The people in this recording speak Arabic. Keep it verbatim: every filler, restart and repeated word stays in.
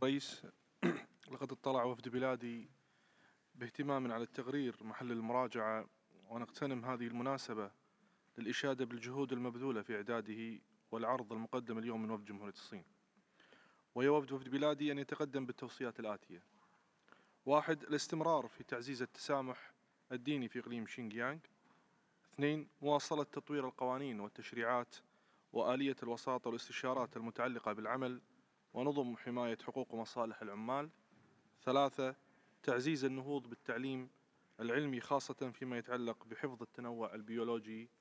رئيس، لقد اطلع وفد بلادي باهتمام على التقرير محل المراجعة، ونغتنم هذه المناسبة للإشادة بالجهود المبذولة في إعداده والعرض المقدم اليوم من وفد جمهورية الصين. ويود وفد بلادي أن يتقدم بالتوصيات الآتية: واحد، الاستمرار في تعزيز التسامح الديني في إقليم شينجيانغ. اثنين، مواصلة تطوير القوانين والتشريعات وآلية الوساطة والاستشارات المتعلقة بالعمل ونظم حماية حقوق ومصالح العمال. ثلاثة، تعزيز النهوض بالتعليم العلمي خاصة فيما يتعلق بحفظ التنوع البيولوجي